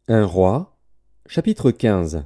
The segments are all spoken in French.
Un roi, chapitre 15.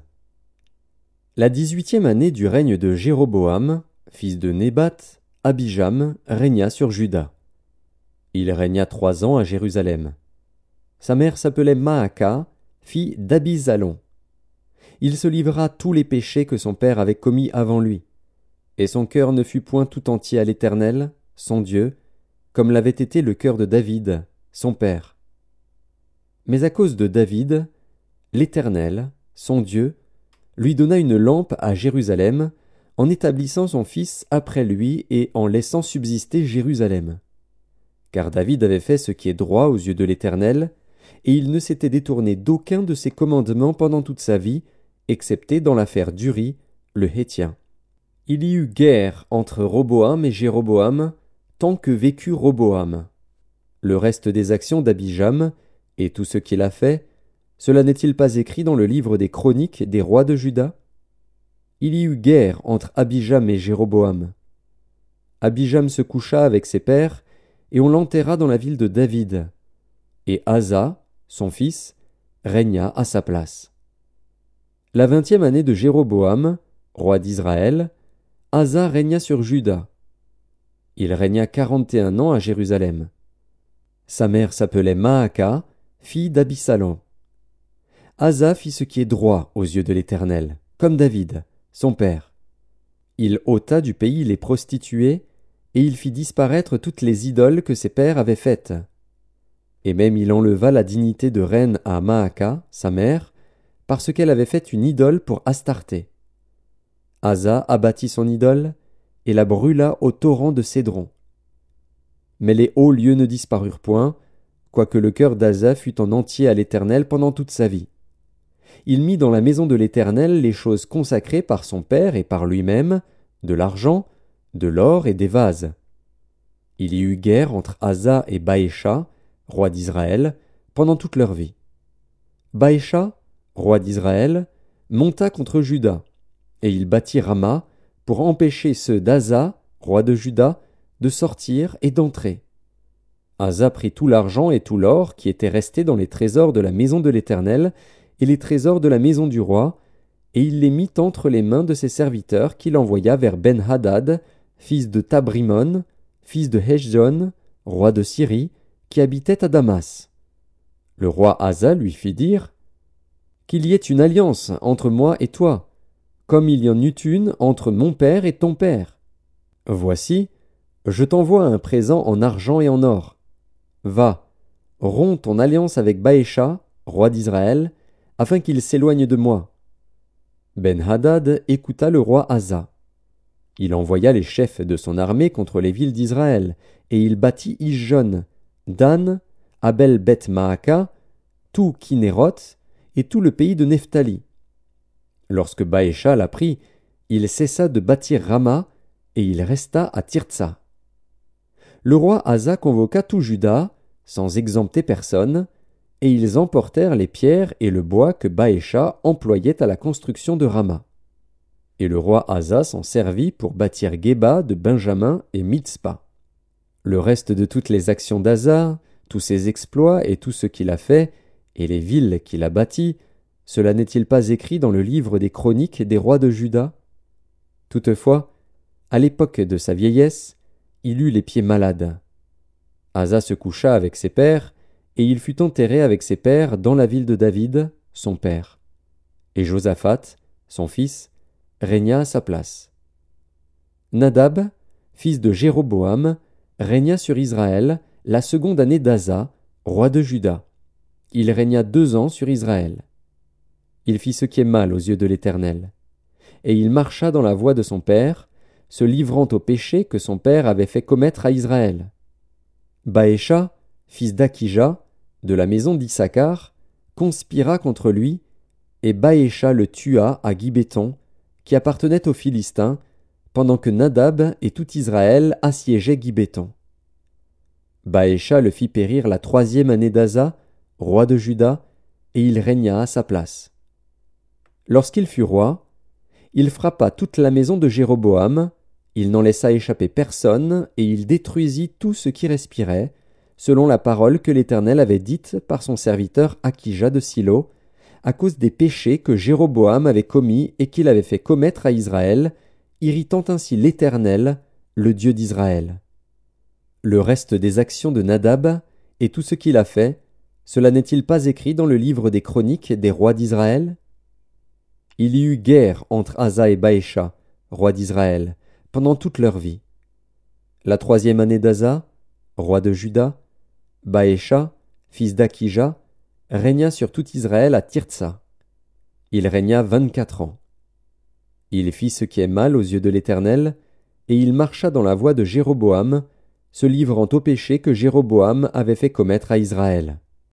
La 18e année du règne de Jéroboam, fils de Nébat, Abijam régna sur Juda. Il régna 3 ans à Jérusalem. Sa mère s'appelait Maaka, fille d'Abizalon. Il se livra tous les péchés que son père avait commis avant lui, et son cœur ne fut point tout entier à l'Éternel, son Dieu, comme l'avait été le cœur de David, son père. Mais à cause de David, l'Éternel, son Dieu, lui donna une lampe à Jérusalem, en établissant son fils après lui et en laissant subsister Jérusalem. Car David avait fait ce qui est droit aux yeux de l'Éternel, et il ne s'était détourné d'aucun de ses commandements pendant toute sa vie, excepté dans l'affaire d'Uri, le Héthien. Il y eut guerre entre Roboam et Jéroboam, tant que vécut Roboam. Le reste des actions d'Abijam, et tout ce qu'il a fait, cela n'est-il pas écrit dans le livre des chroniques des rois de Juda? Il y eut guerre entre Abijam et Jéroboam. Abijam se coucha avec ses pères, et on l'enterra dans la ville de David. Et Asa, son fils, régna à sa place. La 20e année de Jéroboam, roi d'Israël, Asa régna sur Juda. Il régna 41 ans à Jérusalem. Sa mère s'appelait Maaka, fille d'Abisalom. Asa fit ce qui est droit aux yeux de l'Éternel, comme David, son père. Il ôta du pays les prostituées, et il fit disparaître toutes les idoles que ses pères avaient faites. Et même il enleva la dignité de reine à Maaka, sa mère, parce qu'elle avait fait une idole pour Astarté. Asa abattit son idole, et la brûla au torrent de Cédron. Mais les hauts lieux ne disparurent point, quoique le cœur d'Asa fût en entier à l'Éternel pendant toute sa vie. Il mit dans la maison de l'Éternel les choses consacrées par son père et par lui-même, de l'argent, de l'or et des vases. Il y eut guerre entre Asa et Baécha, roi d'Israël, pendant toute leur vie. Baécha, roi d'Israël, monta contre Juda, et il bâtit Rama pour empêcher ceux d'Asa, roi de Juda, de sortir et d'entrer. Asa prit tout l'argent et tout l'or qui étaient restés dans les trésors de la maison de l'Éternel et les trésors de la maison du roi, et il les mit entre les mains de ses serviteurs qu'il envoya vers Ben-Hadad, fils de Tabrimon, fils de Heshjon, roi de Syrie, qui habitait à Damas. Le roi Asa lui fit dire « Qu'il y ait une alliance entre moi et toi, comme il y en eut une entre mon père et ton père. Voici, je t'envoie un présent en argent et en or. Va, romps ton alliance avec Baécha, roi d'Israël, afin qu'il s'éloigne de moi. » Ben-Hadad écouta le roi Asa. Il envoya les chefs de son armée contre les villes d'Israël, et il battit Ijon, Dan, Abel-Beth-Maaka, tout Kinéroth, et tout le pays de Nephtali. Lorsque Baécha l'apprit, il cessa de bâtir Rama, et il resta à Tirtsa. Le roi Asa convoqua tout Juda, sans exempter personne, et ils emportèrent les pierres et le bois que Baécha employait à la construction de Rama. Et le roi Asa s'en servit pour bâtir Géba de Benjamin et Mitzpa. Le reste de toutes les actions d'Asa, tous ses exploits et tout ce qu'il a fait, et les villes qu'il a bâties, cela n'est-il pas écrit dans le livre des chroniques des rois de Juda? Toutefois, à l'époque de sa vieillesse, il eut les pieds malades. Asa se coucha avec ses pères, et il fut enterré avec ses pères dans la ville de David, son père. Et Josaphat, son fils, régna à sa place. Nadab, fils de Jéroboam, régna sur Israël la 2e année d'Asa, roi de Juda. Il régna 2 ans sur Israël. Il fit ce qui est mal aux yeux de l'Éternel. Et il marcha dans la voie de son père, se livrant au péché que son père avait fait commettre à Israël. Baécha, fils d'Akija, de la maison d'Issachar, conspira contre lui, et Baécha le tua à Gibéton, qui appartenait aux Philistins, pendant que Nadab et tout Israël assiégeaient Gibéton. Baécha le fit périr la 3e année d'Asa, roi de Juda, et il régna à sa place. Lorsqu'il fut roi, il frappa toute la maison de Jéroboam, il n'en laissa échapper personne, et il détruisit tout ce qui respirait, selon la parole que l'Éternel avait dite par son serviteur Akija de Silo, à cause des péchés que Jéroboam avait commis et qu'il avait fait commettre à Israël, irritant ainsi l'Éternel, le Dieu d'Israël. Le reste des actions de Nadab et tout ce qu'il a fait, cela n'est-il pas écrit dans le livre des chroniques des rois d'Israël? Il y eut guerre entre Asa et Baécha, roi d'Israël, pendant toute leur vie. La 3e année d'Asa, roi de Juda, Baécha, fils d'Akija, régna sur tout Israël à Tirtsa. Il régna 24 ans. Il fit ce qui est mal aux yeux de l'Éternel, et il marcha dans la voie de Jéroboam, se livrant au péché que Jéroboam avait fait commettre à Israël.